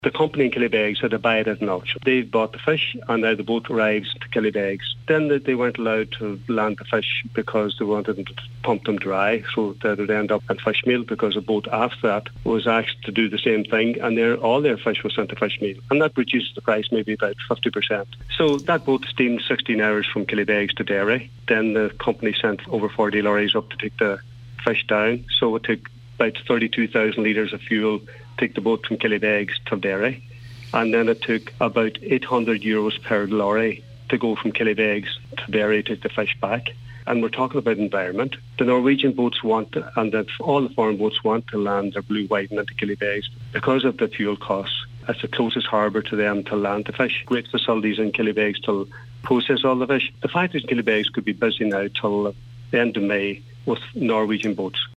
The company in Killybegs had to buy it at an auction. They bought the fish and now the boat arrives to Killybegs. Then they weren't allowed to land the fish because they wanted to pump them dry so that it would end up in fish meal, because a boat after that was asked to do the same thing, and all their fish was sent to fish meal. And that reduced the price maybe about 50%. So that boat steamed 16 hours from Killybegs to Derry. Then the company sent over 40 lorries up to take the fish down. So it took about 32,000 litres of fuel to take the boat from Killybegs to Derry. And then it took about €800 per lorry to go from Killybegs to Derry to take the fish back. And we're talking about environment. The Norwegian boats want, and all the foreign boats want to land their blue whiting into Killybegs because of the fuel costs. It's the closest harbour to them to land the fish. Great facilities in Killybegs to process all the fish. The fact is Killybegs could be busy now till the end of May with Norwegian boats.